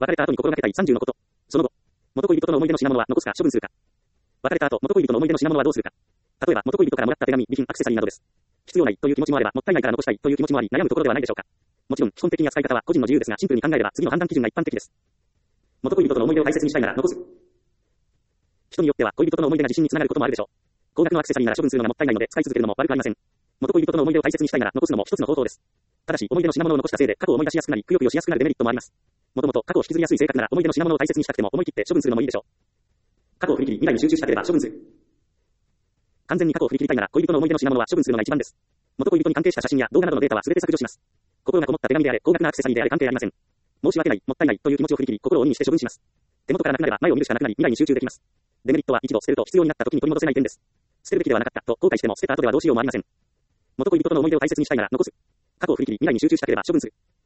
別れた後に心がけたい30のこと。その後、元恋人との思い出の品物は残すか処分するか。別れた後、元恋人の思い出の品物はどうするか。例えば、元恋人からもらった手紙、備品、アクセサリーなどです。必要ないという気持ちもあれば、もったいないから残したいという気持ちもあり、悩むところではないでしょうか。もちろん、基本的に扱い方は個人の自由ですが、シンプルに考えれば、次の判断基準が一般的です。元恋人との思い出を大切にしたいなら残す。人によっては恋人との思い出が自信につながることもあるでしょう。高額のアクセサリーなら処分するのがもったいないので使い続けるのも悪くありません。元恋人との思い出を大切にしたいなら残すのも一つの方法です。ただし、思い出の品物を残したせいで過去を思い出しやすくなり、くよくよしやすくなるデメリットもあります。もともと過去を引きずりやすい性格なら思い出の品物を大切にしたくても思い切って処分するのもいいでしょう。過去を振り切り未来に集中したければ処分する。完全に過去を振り切りたいなら恋人の思い出の品物は処分するのが一番です。元恋人に関係した写真や動画などのデータは全て削除します。心がこもった手紙であれ、高額なアクセサリーであれ関係ありません。申し訳ない、もったいないという気持ちを振り切り、心を鬼にして処分します。手元からなくなれば前を見るしかなくなり、未来に集中できます。デメリットは一度捨てると必要になった時に取り戻せない点です。捨てるべきではなかったと後悔しても捨てた後ではどうしようもありません。元恋人との思い出を大切にしたいなら残す。過去を振り切り未来に集中したければ処分する。